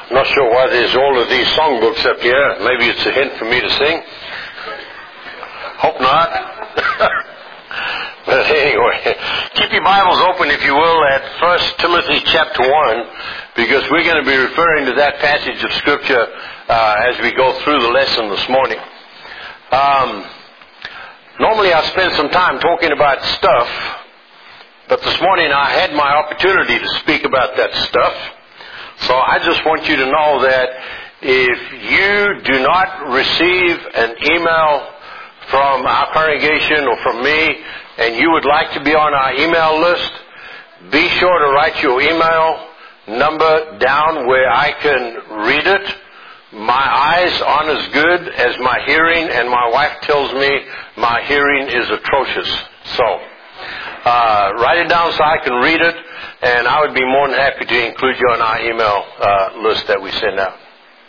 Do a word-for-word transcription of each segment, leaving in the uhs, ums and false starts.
Not sure why there's all of these songbooks up here. Maybe it's a hint for me to sing. Hope not. But anyway, keep your Bibles open, if you will, at First Timothy chapter one, because we're going to be referring to that passage of Scripture uh, as we go through the lesson this morning. Um, normally I spend some time talking about stuff, but this morning I had my opportunity to speak about that stuff. So I just want you to know that if you do not receive an email from our congregation or from me, and you would like to be on our email list, be sure to write your email number down where I can read it. My eyes aren't as good as my hearing, and my wife tells me my hearing is atrocious. So, uh, write it down so I can read it, and I would be more than happy to include you on our email uh, list that we send out.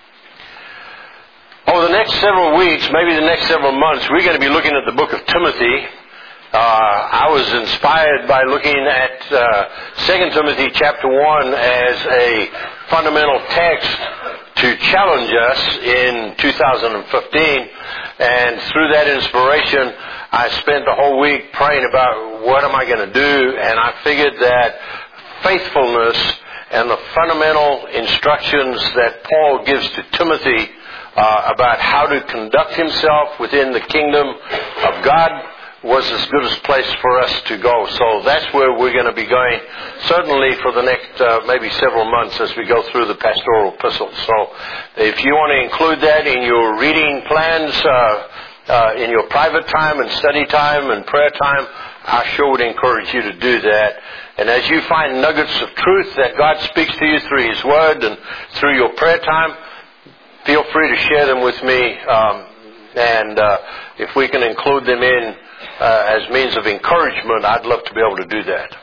Over the next several weeks, maybe the next several months, we're going to be looking at the book of Timothy. Uh, I was inspired by looking at uh, Second Timothy chapter one as a fundamental text to challenge us in two thousand fifteen. And through that inspiration, I spent the whole week praying about what am I going to do, and I figured that faithfulness and the fundamental instructions that Paul gives to Timothy uh, about how to conduct himself within the kingdom of God was as good a place for us to go. So that's where we're going to be going, certainly for the next uh, maybe several months as we go through the pastoral epistles. So if you want to include that in your reading plans, uh, uh, in your private time and study time and prayer time, I sure would encourage you to do that. And as you find nuggets of truth that God speaks to you through His Word and through your prayer time, feel free to share them with me. Um, and uh, if we can include them in uh, as means of encouragement, I'd love to be able to do that.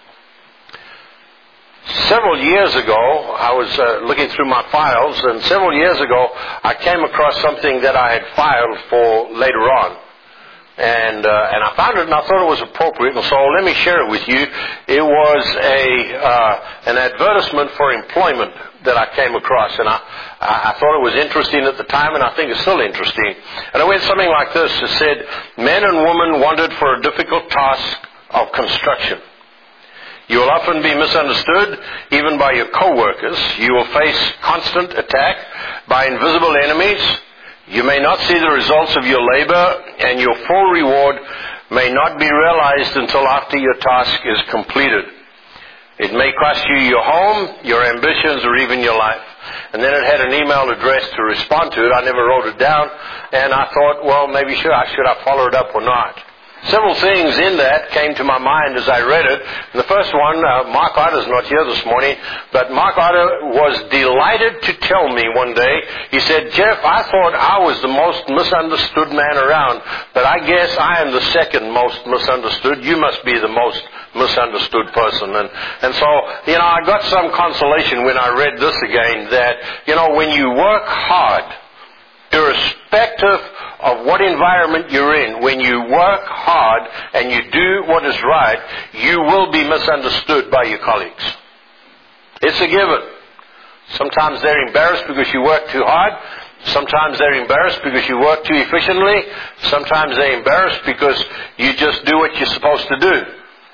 Several years ago, I was uh, looking through my files, and several years ago, I came across something that I had filed for later on. And uh, and I found it, and I thought it was appropriate, and so let me share it with you. It was a uh, an advertisement for employment that I came across, and I I thought it was interesting at the time, and I think it's still interesting. And it went something like this. It said, men and women wanted for a difficult task of construction. You will often be misunderstood, even by your co-workers. You will face constant attack by invisible enemies. You may not see the results of your labor, and your full reward may not be realized until after your task is completed. It may cost you your home, your ambitions, or even your life. And then it had an email address to respond to it. I never wrote it down, and I thought, well, maybe should I, should I follow it up or not? Several things in that came to my mind as I read it. And the first one, uh, Mark Otter's not here this morning, but Mark Otter was delighted to tell me one day, he said, Jeff, I thought I was the most misunderstood man around, but I guess I am the second most misunderstood. You must be the most misunderstood person. And, and so, you know, I got some consolation when I read this again that, you know, when you work hard, irrespective of what environment you're in, when you work hard and you do what is right, you will be misunderstood by your colleagues. It's a given. Sometimes they're embarrassed because you work too hard. Sometimes they're embarrassed because you work too efficiently. Sometimes they're embarrassed because you just do what you're supposed to do.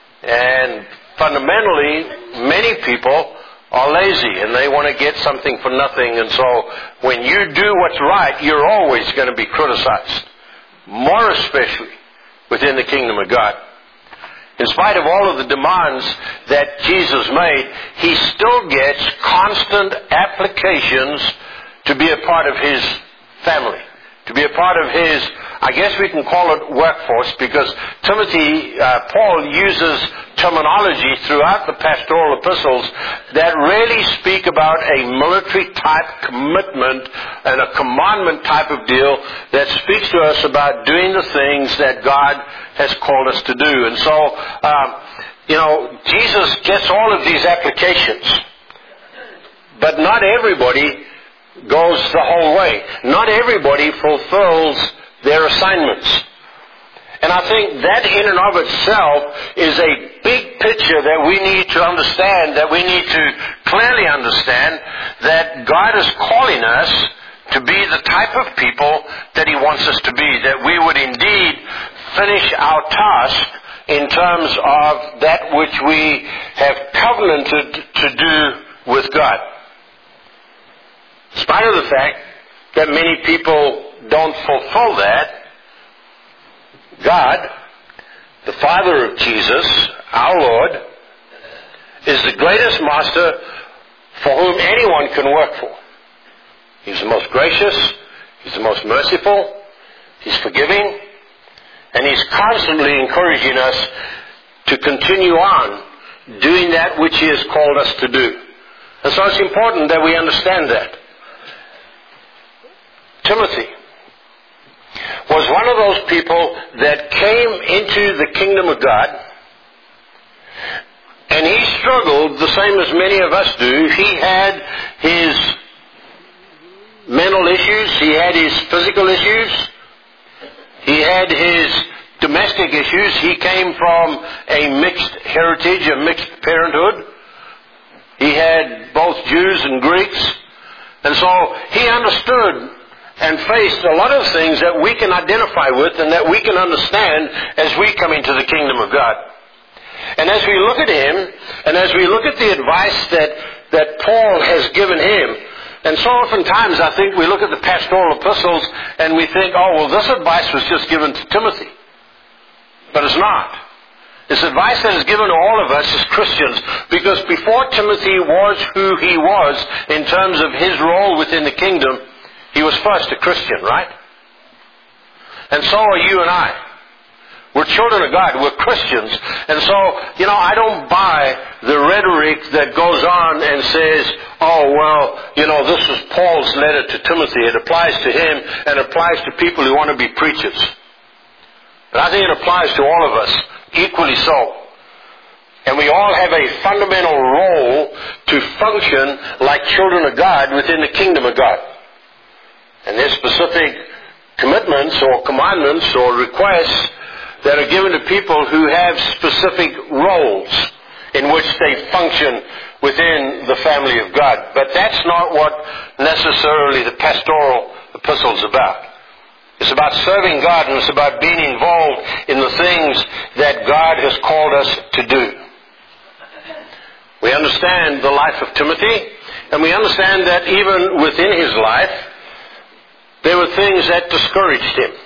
And fundamentally, many people are lazy and they want to get something for nothing. And so when you do what's right, you're always going to be criticized. More especially within the kingdom of God. In spite of all of the demands that Jesus made, He still gets constant applications to be a part of His family. To be a part of His, I guess we can call it workforce, because Timothy, uh, Paul uses terminology throughout the pastoral epistles that really speak about a military type commitment and a commandment type of deal that speaks to us about doing the things that God has called us to do. And so, um, you know, Jesus gets all of these applications, but not everybody goes the whole way. Not everybody fulfills their assignments. And I think that in and of itself is a big picture that we need to understand, that we need to clearly understand, that God is calling us to be the type of people that He wants us to be, that we would indeed finish our task in terms of that which we have covenanted to do with God. In spite of the fact that many people don't fulfill that, God, the Father of Jesus, our Lord, is the greatest master for whom anyone can work for. He's the most gracious, He's the most merciful, He's forgiving, and He's constantly encouraging us to continue on doing that which He has called us to do. And so it's important that we understand that. Timothy was one of those people that came into the kingdom of God, and he struggled the same as many of us do. He had his mental issues, he had his physical issues, he had his domestic issues. He came from a mixed heritage, a mixed parenthood. He had both Jews and Greeks, and so he understood and faced a lot of things that we can identify with and that we can understand as we come into the kingdom of God. And as we look at him, and as we look at the advice that, that Paul has given him, and so oftentimes I think we look at the pastoral epistles and we think, oh, well, this advice was just given to Timothy. But it's not. It's advice that is given to all of us as Christians, because before Timothy was who he was in terms of his role within the kingdom, he was first a Christian, right? And so are you and I. We're children of God. We're Christians. And so, you know, I don't buy the rhetoric that goes on and says, oh, well, you know, this is Paul's letter to Timothy. It applies to him and applies to people who want to be preachers. But I think it applies to all of us, equally so. And we all have a fundamental role to function like children of God within the kingdom of God. And there's specific commitments or commandments or requests that are given to people who have specific roles in which they function within the family of God. But that's not what necessarily the pastoral epistle is about. It's about serving God, and it's about being involved in the things that God has called us to do. We understand the life of Timothy, and we understand that even within his life, there were things that discouraged him.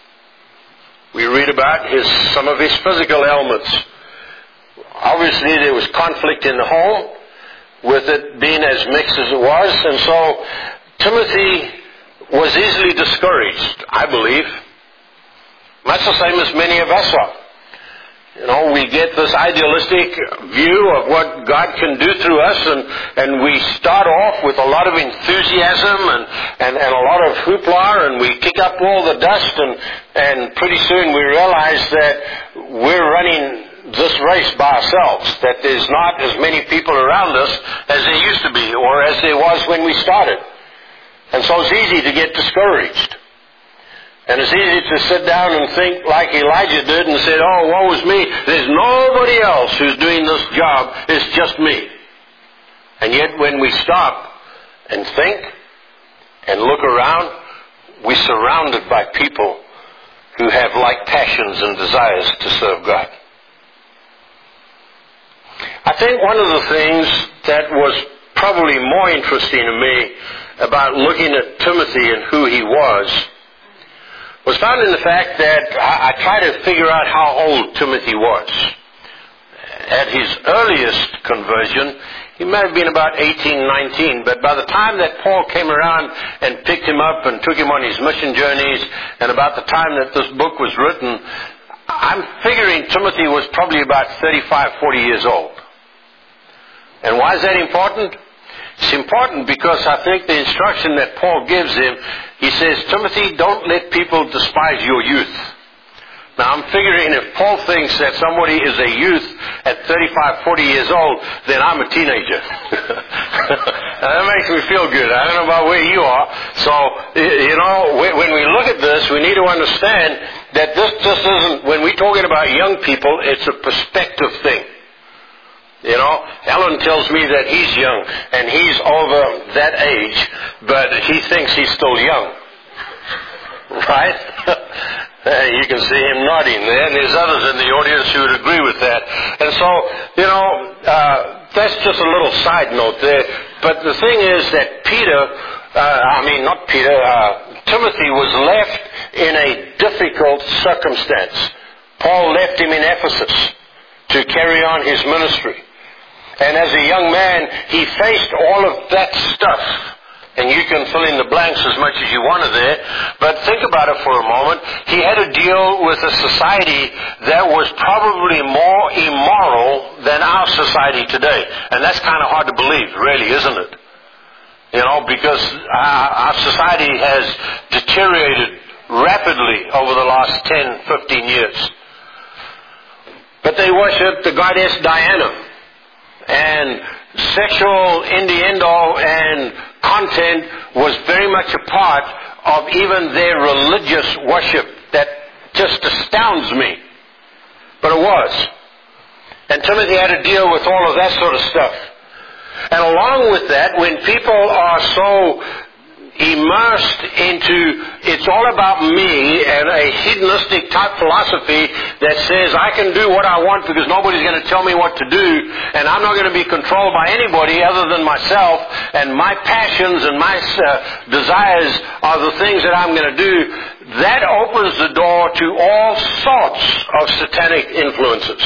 We read about his, some of his physical ailments. Obviously, there was conflict in the home, with it being as mixed as it was, and so Timothy was easily discouraged, I believe. That's the same as many of us are. You know, we get this idealistic view of what God can do through us, and, and we start off with a lot of enthusiasm and, and, and a lot of hoopla, and we kick up all the dust, and, and pretty soon we realize that we're running this race by ourselves, that there's not as many people around us as there used to be, or as there was when we started. And so it's easy to get discouraged. And it's easy to sit down and think like Elijah did and said, oh, woe is me. There's nobody else who's doing this job. It's just me. And yet when we stop and think and look around, we're surrounded by people who have like passions and desires to serve God. I think one of the things that was probably more interesting to me about looking at Timothy and who he was was found in the fact that I, I tried to figure out how old Timothy was. At his earliest conversion, he might have been about eighteen, nineteen, but by the time that Paul came around and picked him up and took him on his mission journeys, and about the time that this book was written, I'm figuring Timothy was probably about thirty-five, forty years old. And why is that important? It's important because I think the instruction that Paul gives him, he says, Timothy, don't let people despise your youth. Now, I'm figuring if Paul thinks that somebody is a youth at thirty-five, forty years old, then I'm a teenager. That makes me feel good. I don't know about where you are. So, you know, when we look at this, we need to understand that this just isn't, when we're talking about young people, it's a perspective thing. You know, Alan tells me that he's young and he's over that age, but he thinks he's still young. Right? You can see him nodding there, and there's others in the audience who would agree with that. And so, you know, uh, that's just a little side note there. But the thing is that Peter, uh, I mean, not Peter, uh, Timothy was left in a difficult circumstance. Paul left him in Ephesus to carry on his ministry. And as a young man, he faced all of that stuff. And you can fill in the blanks as much as you want to there. But think about it for a moment. He had to deal with a society that was probably more immoral than our society today. And that's kind of hard to believe, really, isn't it? You know, because our, our society has deteriorated rapidly over the last ten, fifteen years. But they worshiped the goddess Diana. And sexual innuendo and content was very much a part of even their religious worship. That just astounds me. But it was. And Timothy had to deal with all of that sort of stuff. And along with that, when people are so immersed into it's all about me and a hedonistic type philosophy that says I can do what I want because nobody's going to tell me what to do, and I'm not going to be controlled by anybody other than myself, and my passions and my uh, desires are the things that I'm going to do, that opens the door to all sorts of satanic influences.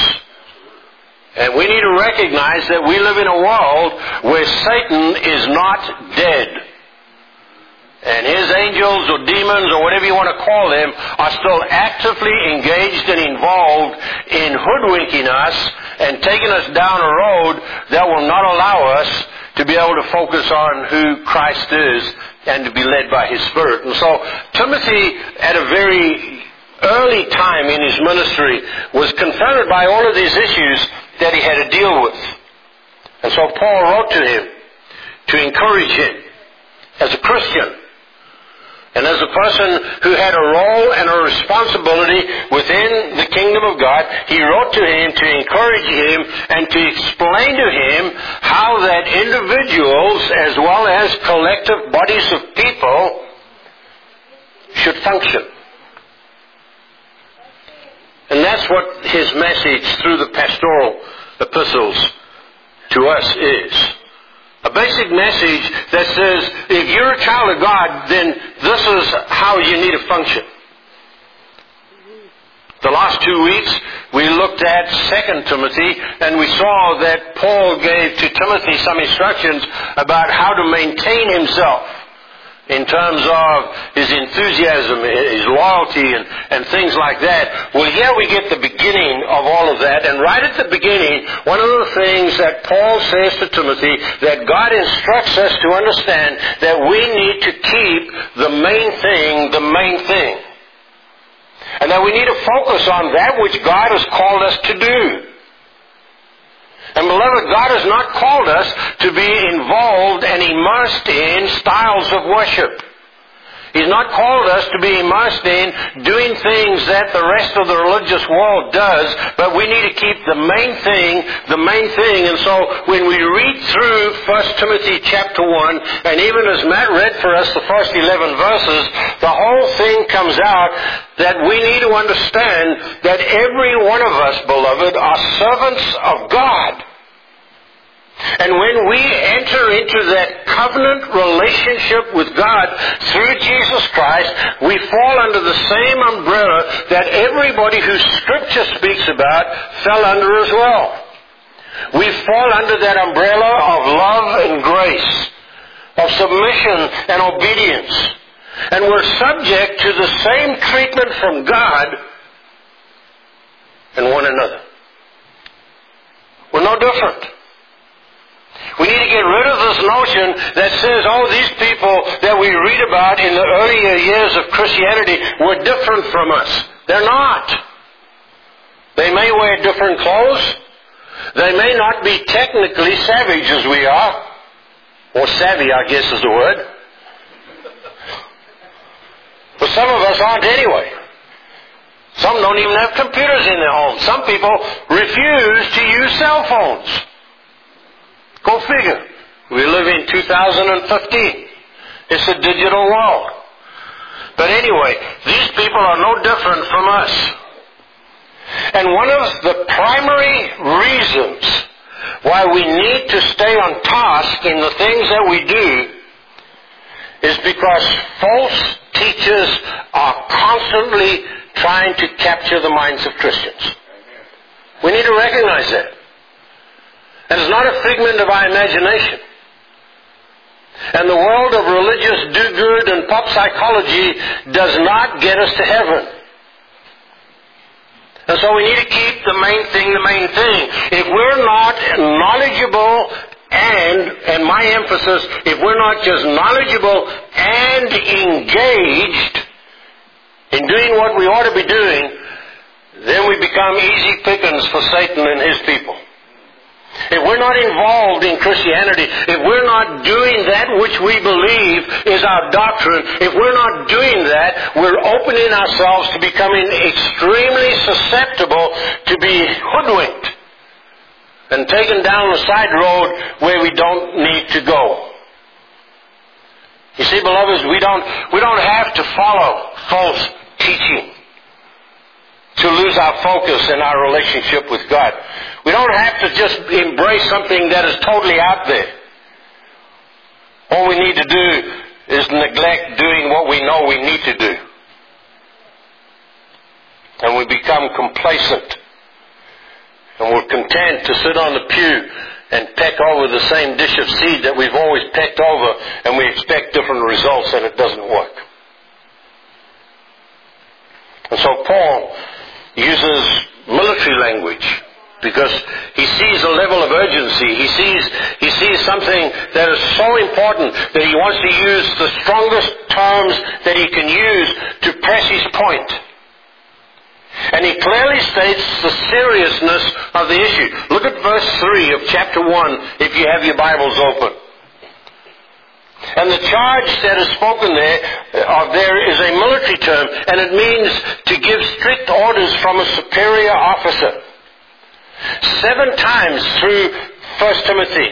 And we need to recognize that we live in a world where Satan is not dead. And his angels or demons or whatever you want to call them are still actively engaged and involved in hoodwinking us and taking us down a road that will not allow us to be able to focus on who Christ is and to be led by His Spirit. And so Timothy, at a very early time in his ministry, was confronted by all of these issues that he had to deal with. And so Paul wrote to him to encourage him as a Christian. And as a person who had a role and a responsibility within the kingdom of God, he wrote to him to encourage him and to explain to him how that individuals as well as collective bodies of people should function. And that's what his message through the pastoral epistles to us is. A basic message that says, if you're a child of God, then this is how you need to function. The last two weeks, we looked at Second Timothy, and we saw that Paul gave to Timothy some instructions about how to maintain himself in terms of his enthusiasm, his loyalty, and, and things like that. Well, here we get the beginning of all of that. And right at the beginning, one of the things that Paul says to Timothy, that God instructs us to understand that we need to keep the main thing, the main thing. And that we need to focus on that which God has called us to do. And beloved, God has not called us to be involved and immersed in styles of worship. He's not called us to be immersed in doing things that the rest of the religious world does, but we need to keep the main thing, the main thing. And so when we read through First Timothy chapter one, and even as Matt read for us the first eleven verses, the whole thing comes out that we need to understand that every one of us, beloved, are servants of God. And when we enter into that covenant relationship with God through Jesus Christ, we fall under the same umbrella that everybody who Scripture speaks about fell under as well. We fall under that umbrella of love and grace, of submission and obedience. And we're subject to the same treatment from God and one another. We're no different. We need to get rid of this notion that says, oh, these people that we read about in the earlier years of Christianity were different from us. They're not. They may wear different clothes. They may not be technically savage as we are. Or savvy, I guess is the word. But some of us aren't anyway. Some don't even have computers in their homes. Some people refuse to use cell phones. Go figure. We live in two thousand fifteen. It's a digital world. But anyway, these people are no different from us. And one of the primary reasons why we need to stay on task in the things that we do is because false teachers are constantly trying to capture the minds of Christians. We need to recognize that. And it's not a figment of our imagination. And the world of religious do-good and pop psychology does not get us to heaven. And so we need to keep the main thing the main thing. If we're not knowledgeable and, and my emphasis, if we're not just knowledgeable and engaged in doing what we ought to be doing, then we become easy pickings for Satan and his people. If we're not involved in Christianity, if we're not doing that which we believe is our doctrine, if we're not doing that, we're opening ourselves to becoming extremely susceptible to be hoodwinked and taken down a side road where we don't need to go. You see, beloveds, we don't, we don't have to follow false teaching to lose our focus in our relationship with God. We don't have to just embrace something that is totally out there. All we need to do is neglect doing what we know we need to do. And we become complacent. And we're content to sit on the pew and peck over the same dish of seed that we've always pecked over, and we expect different results, and it doesn't work. And so Paul uses military language because he sees a level of urgency. He sees, he sees something that is so important that he wants to use the strongest terms that he can use to press his point. And he clearly states the seriousness of the issue. Look at verse three of chapter one if you have your Bibles open. And the charge that is spoken there, uh, there is a military term, and it means to give strict orders from a superior officer. Seven times through First Timothy,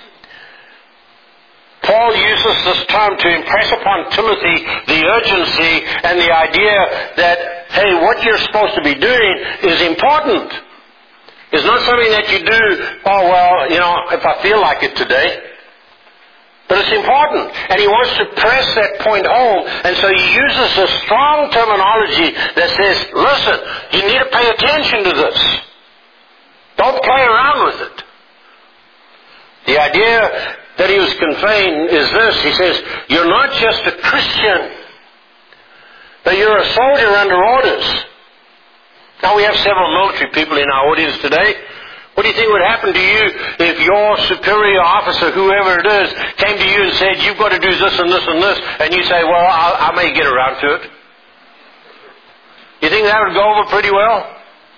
Paul uses this term to impress upon Timothy the urgency and the idea that, hey, what you're supposed to be doing is important. It's not something that you do, oh, well, you know, if I feel like it today. But it's important. And he wants to press that point home. And so he uses a strong terminology that says, listen, you need to pay attention to this. Don't play around with it. The idea that he was conveying is this. He says, you're not just a Christian, but you're a soldier under orders. Now we have several military people in our audience today. What do you think would happen to you if your superior officer, whoever it is, came to you and said, you've got to do this and this and this, and you say, well, I'll, I may get around to it? You think that would go over pretty well?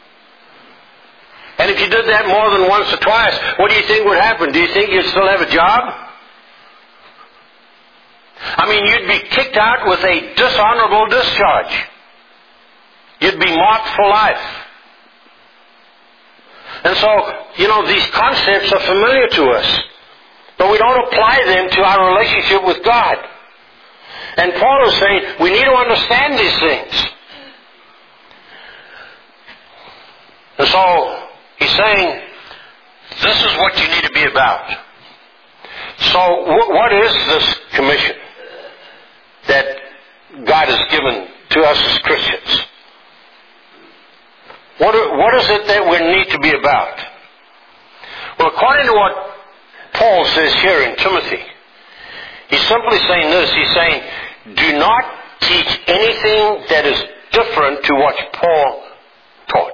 And if you did that more than once or twice, what do you think would happen? Do you think you'd still have a job? I mean, you'd be kicked out with a dishonorable discharge. You'd be marked for life. And so, you know, these concepts are familiar to us, but we don't apply them to our relationship with God. And Paul is saying we need to understand these things. And so, he's saying, this is what you need to be about. So, wh- what is this commission that God has given to us as Christians? What, what is it that we need to be about? Well, according to what Paul says here in Timothy, he's simply saying this. He's saying, do not teach anything that is different to what Paul taught.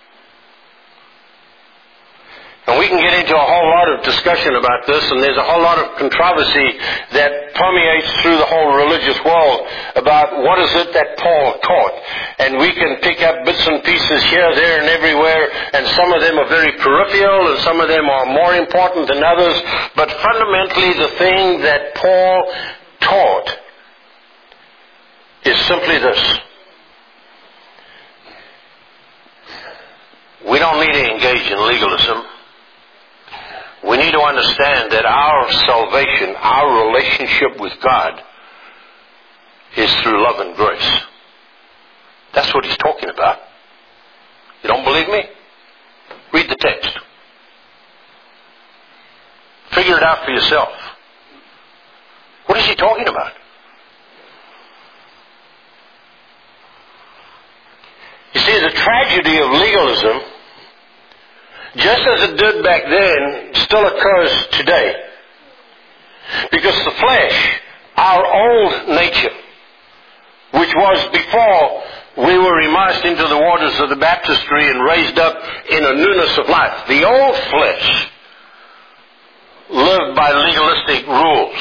And we can get into a whole lot of discussion about this, and there's a whole lot of controversy that permeates through the whole religious world about what is it that Paul taught. And we can pick up bits and pieces here, there, and everywhere, and some of them are very peripheral, and some of them are more important than others. But fundamentally, the thing that Paul taught is simply this. engage in legalism, we need to understand that our salvation, our relationship with God, is through love and grace. That's what he's talking about. You don't believe me? Read the text. Figure it out for yourself. What is he talking about? You see, the tragedy of legalism, just as it did back then, still occurs today. Because the flesh, our old nature, which was before we were immersed into the waters of the baptistry and raised up in a newness of life, the old flesh lived by legalistic rules.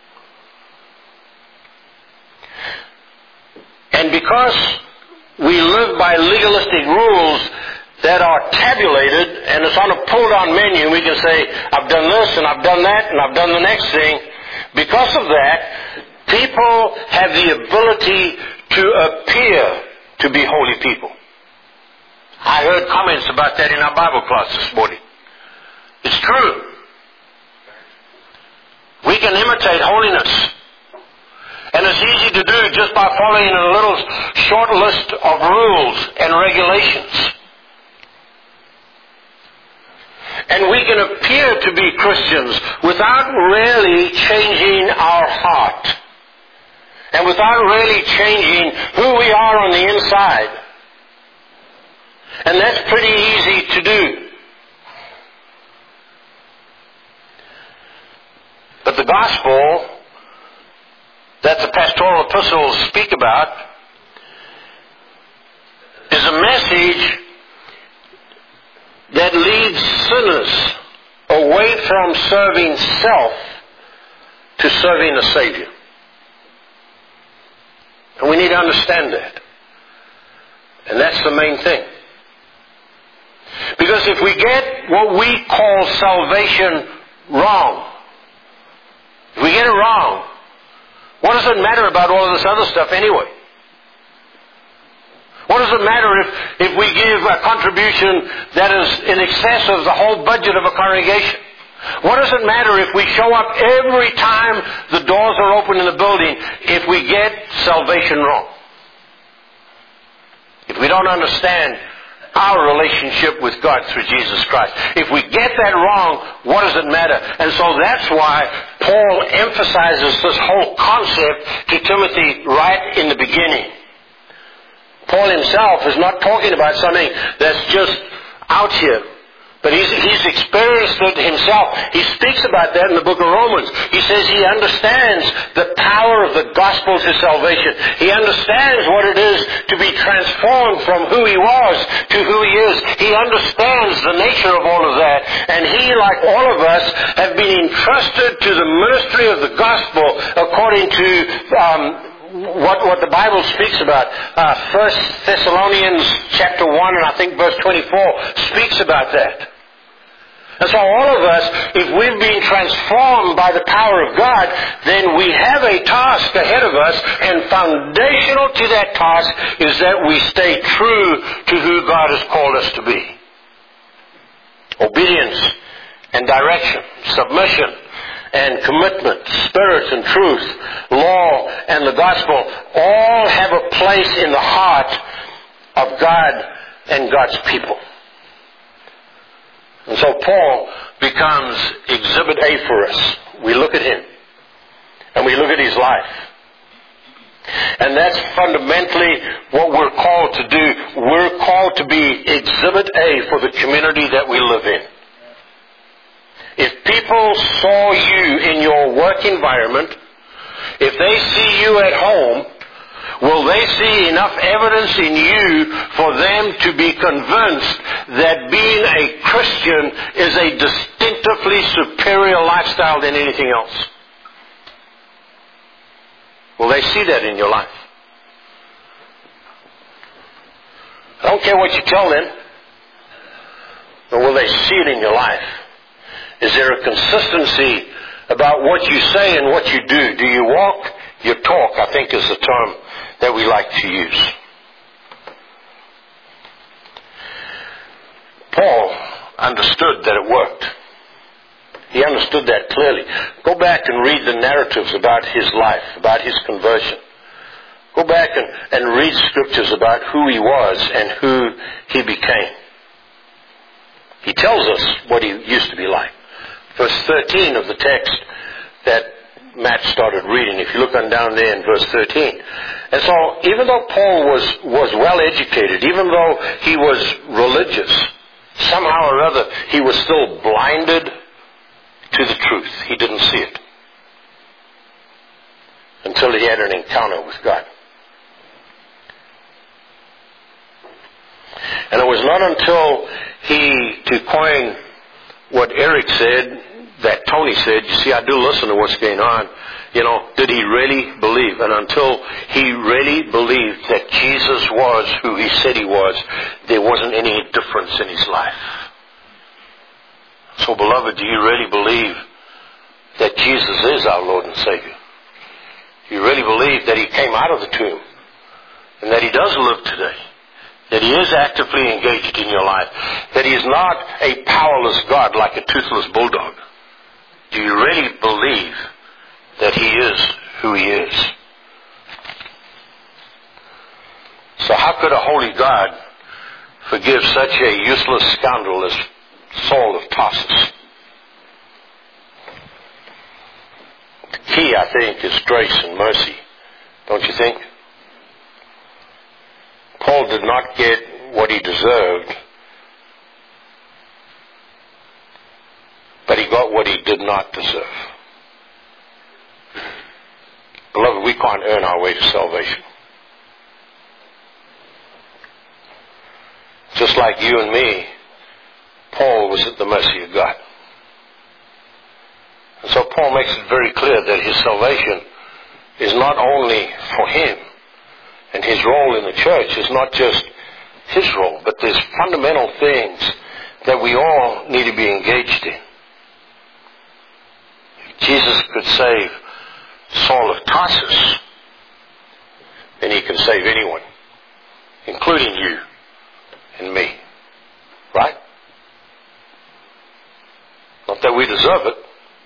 And because we live by legalistic rules that are tabulated, and it's on a pull-down menu, we can say, I've done this, and I've done that, and I've done the next thing. Because of that, people have the ability to appear to be holy people. I heard comments about that in our Bible class this morning. It's true. We can imitate holiness. And it's easy to do just by following a little short list of rules and regulations. And we can appear to be Christians without really changing our heart. And without really changing who we are on the inside. And that's pretty easy to do. But the gospel that the pastoral epistles speak about is a message that leads sinners away from serving self to serving a Savior. And we need to understand that. And that's the main thing. Because if we get what we call salvation wrong, if we get it wrong, what does it matter about all of this other stuff anyway? What does it matter if, if we give a contribution that is in excess of the whole budget of a congregation? What does it matter if we show up every time the doors are open in the building if we get salvation wrong? If we don't understand our relationship with God through Jesus Christ. If we get that wrong, what does it matter? And so that's why Paul emphasizes this whole concept to Timothy right in the beginning. Paul himself is not talking about something that's just out here. But he's, he's experienced it himself. He speaks about that in the book of Romans. He says he understands the power of the gospel to salvation. He understands what it is to be transformed from who he was to who he is. He understands the nature of all of that. And he, like all of us, have been entrusted to the ministry of the gospel according to um, what, what the Bible speaks about. Uh, First Thessalonians chapter one and I think verse twenty-four speaks about that. And so all of us, if we've been transformed by the power of God, then we have a task ahead of us, and foundational to that task is that we stay true to who God has called us to be. Obedience and direction, submission and commitment, spirit and truth, law and the gospel, all have a place in the heart of God and God's people. And so Paul becomes exhibit A for us. We look at him and we look at his life. And that's fundamentally what we're called to do. We're called to be exhibit A for the community that we live in. If people saw you in your work environment, if they see you at home, will they see enough evidence in you for them to be convinced that being a Christian is a distinctively superior lifestyle than anything else? Will they see that in your life? I don't care what you tell them, but will they see it in your life? Is there a consistency about what you say and what you do? Do you walk your talk, I think is the term that we like to use. Paul understood that it worked. He understood that clearly. Go back and read the narratives about his life, about his conversion. Go back and, and read scriptures about who he was and who he became. He tells us what he used to be like. Verse thirteen of the text that Matt started reading, if you look on down there in verse thirteen. And so, even though Paul was, was well educated, even though he was religious, somehow or other he was still blinded to the truth. He didn't see it until he had an encounter with God. And it was not until he, to coin what Eric said, that Tony said, you see, I do listen to what's going on, you know, did he really believe? And until he really believed that Jesus was who he said he was, there wasn't any difference in his life. So, beloved, do you really believe that Jesus is our Lord and Savior? Do you really believe that he came out of the tomb and that he does live today? That he is actively engaged in your life? That he is not a powerless God like a toothless bulldog? Do you really believe that he is who he is? So how could a holy God forgive such a useless scoundrel as Saul of Tarsus? The key, I think, is grace and mercy. Don't you think? Paul did not get what he deserved, but he got what he did not deserve. Beloved, we can't earn our way to salvation. Just like you and me, Paul was at the mercy of God. And so Paul makes it very clear that his salvation is not only for him, and his role in the church is not just his role, but there's fundamental things that we all need to be engaged in. If Jesus could save Saul of Tarsus, then he can save anyone, including you and me. Right? Not that we deserve it,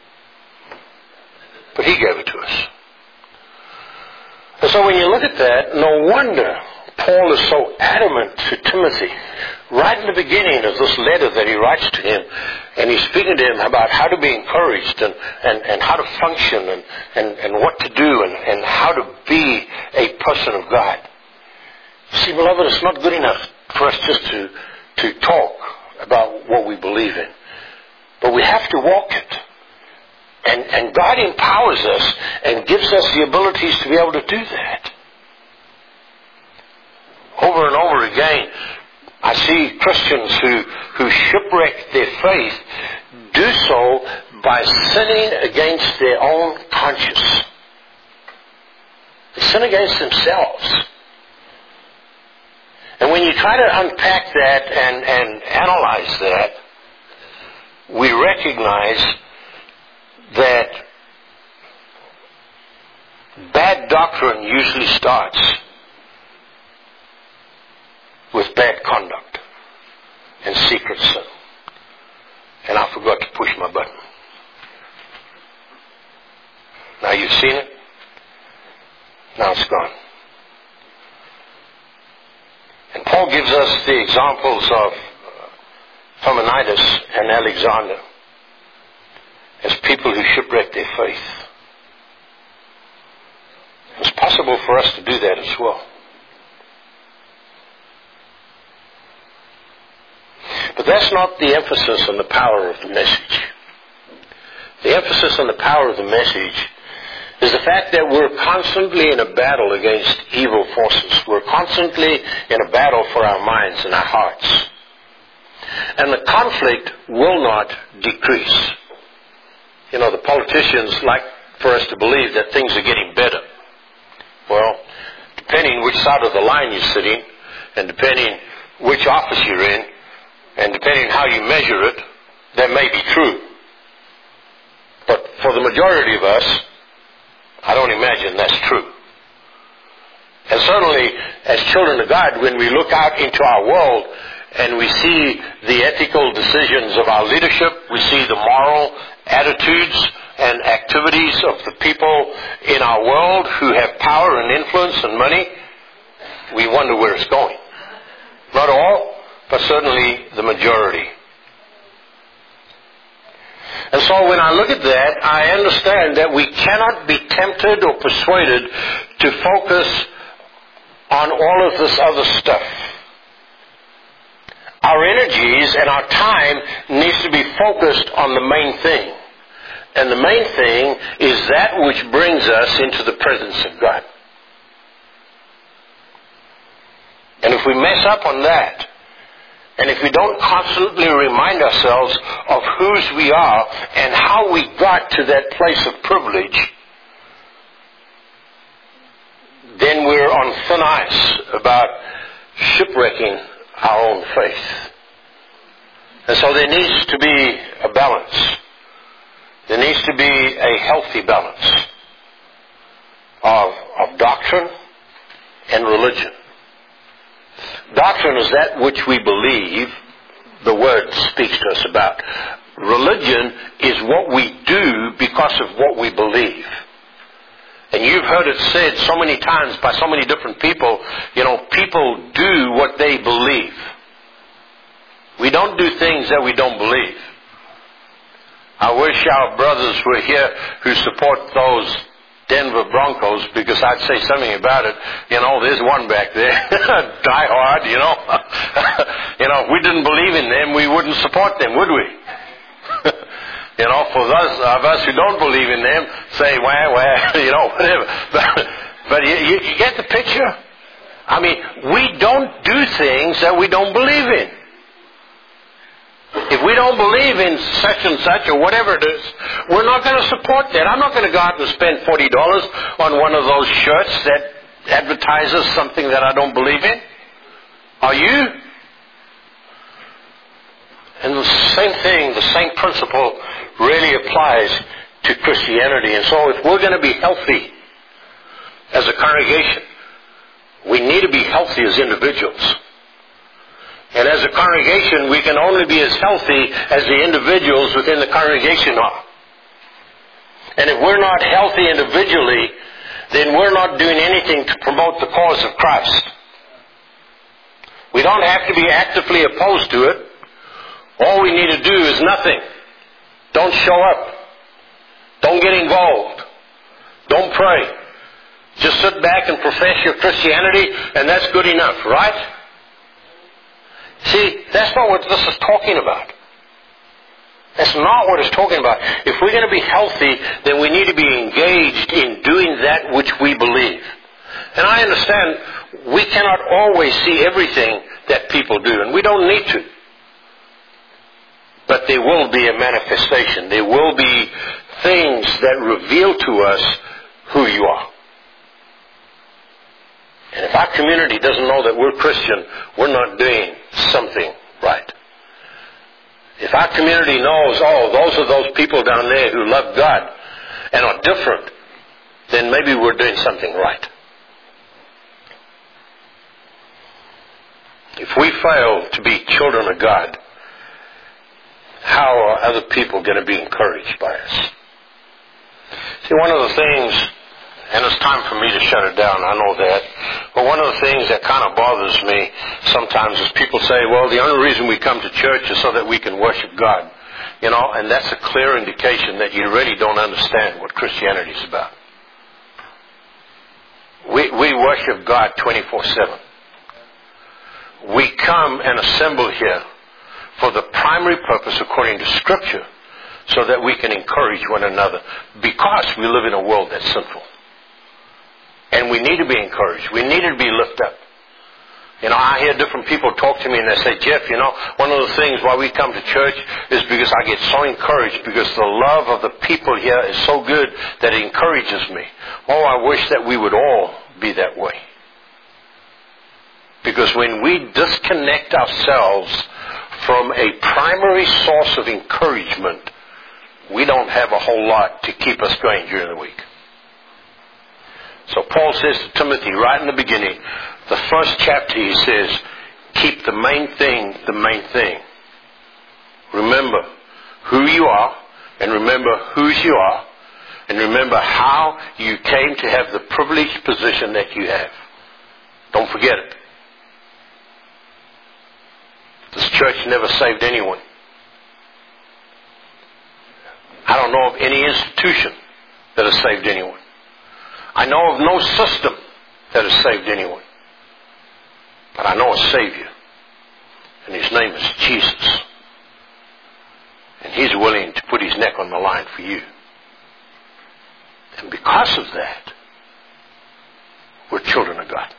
but he gave it to us. And so when you look at that, no wonder Paul is so adamant to Timothy right in the beginning of this letter that he writes to him, and he's speaking to him about how to be encouraged and, and, and how to function and, and, and what to do and, and how to be a person of God. See, beloved, it's not good enough for us just to, to talk about what we believe in, but we have to walk it. And, and God empowers us and gives us the abilities to be able to do that. Over and over again, I see Christians who, who shipwreck their faith do so by sinning against their own conscience. They sin against themselves. And when you try to unpack that and, and analyze that, we recognize that bad doctrine usually starts with bad conduct and secret sin. And I forgot to push my button. Now you've seen it. Now it's gone. And Paul gives us the examples of Hymenaeus and Alexander as people who shipwrecked their faith. It's possible for us to do that as well. But that's not the emphasis on the power of the message. The emphasis on the power of the message is the fact that we're constantly in a battle against evil forces. We're constantly in a battle for our minds and our hearts. And the conflict will not decrease. You know, the politicians like for us to believe that things are getting better. Well, depending which side of the line you're sitting, and depending which office you're in, and depending how you measure it, that may be true. But for the majority of us, I don't imagine that's true. And certainly, as children of God, when we look out into our world and we see the ethical decisions of our leadership. We see the moral attitudes and activities of the people in our world who have power and influence and money. We wonder where it's going. Not all, but certainly the majority. And so when I look at that, I understand that we cannot be tempted or persuaded to focus on all of this other stuff. Our energies and our time needs to be focused on the main thing. And the main thing is that which brings us into the presence of God. And if we mess up on that, and if we don't constantly remind ourselves of whose we are and how we got to that place of privilege, then we're on thin ice about shipwrecking our own faith. And so there needs to be a balance. There needs to be a healthy balance of, of doctrine and religion. Doctrine is that which we believe the Word speaks to us about. Religion is what we do because of what we believe. And you've heard it said so many times by so many different people, you know, people do what they believe. We don't do things that we don't believe. I wish our brothers were here who support those Denver Broncos, because I'd say something about it. You know, there's one back there, die hard, you know. You know, if we didn't believe in them, we wouldn't support them, would we? You know, for those of us who don't believe in them, say, wah, wah, you know, whatever. But, but you, you, you get the picture? I mean, we don't do things that we don't believe in. If we don't believe in such and such or whatever it is, we're not going to support that. I'm not going to go out and spend forty dollars on one of those shirts that advertises something that I don't believe in. Are you? And the same thing, the same principle really applies to Christianity. And so if we're going to be healthy as a congregation, we need to be healthy as individuals. And as a congregation, we can only be as healthy as the individuals within the congregation are. And if we're not healthy individually, then we're not doing anything to promote the cause of Christ. We don't have to be actively opposed to it. All we need to do is nothing. Don't show up. Don't get involved. Don't pray. Just sit back and profess your Christianity, and that's good enough, right? See, that's not what this is talking about. That's not what it's talking about. If we're going to be healthy, then we need to be engaged in doing that which we believe. And I understand we cannot always see everything that people do, and we don't need to. But there will be a manifestation. There will be things that reveal to us who you are. And if our community doesn't know that we're Christian, we're not doing something right. If our community knows, oh, those are those people down there who love God and are different, then maybe we're doing something right. If we fail to be children of God, how are other people going to be encouraged by us? See, one of the things, and it's time for me to shut it down, I know that, but one of the things that kind of bothers me sometimes is people say, well, the only reason we come to church is so that we can worship God. You know, and that's a clear indication that you really don't understand what Christianity is about. We, we worship God twenty-four seven. We come and assemble here for the primary purpose, according to Scripture, so that we can encourage one another, because we live in a world that's sinful. And we need to be encouraged. We need to be lifted up. You know, I hear different people talk to me and they say, Jeff, you know, one of the things why we come to church is because I get so encouraged, because the love of the people here is so good that it encourages me. Oh, I wish that we would all be that way. Because when we disconnect ourselves from a primary source of encouragement, we don't have a whole lot to keep us going during the week. So Paul says to Timothy right in the beginning, the first chapter, he says, keep the main thing the main thing. Remember who you are, and remember whose you are, and remember how you came to have the privileged position that you have. Don't forget it. This church never saved anyone. I don't know of any institution that has saved anyone. I know of no system that has saved anyone. But I know a Savior, and His name is Jesus. And He's willing to put His neck on the line for you. And because of that, we're children of God.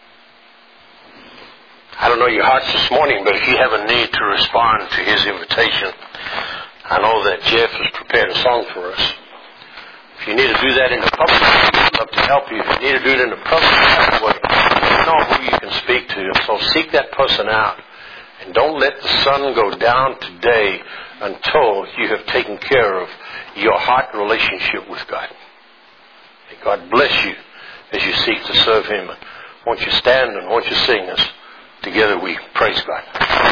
I don't know your hearts this morning, but if you have a need to respond to His invitation, I know that Jeff has prepared a song for us. If you need to do that in the public, I'd love to help you. If you need to do it in the public, you know who you can speak to. So seek that person out. And don't let the sun go down today until you have taken care of your heart relationship with God. May God bless you as you seek to serve Him. Won't you stand and won't you sing us? Together we praise God.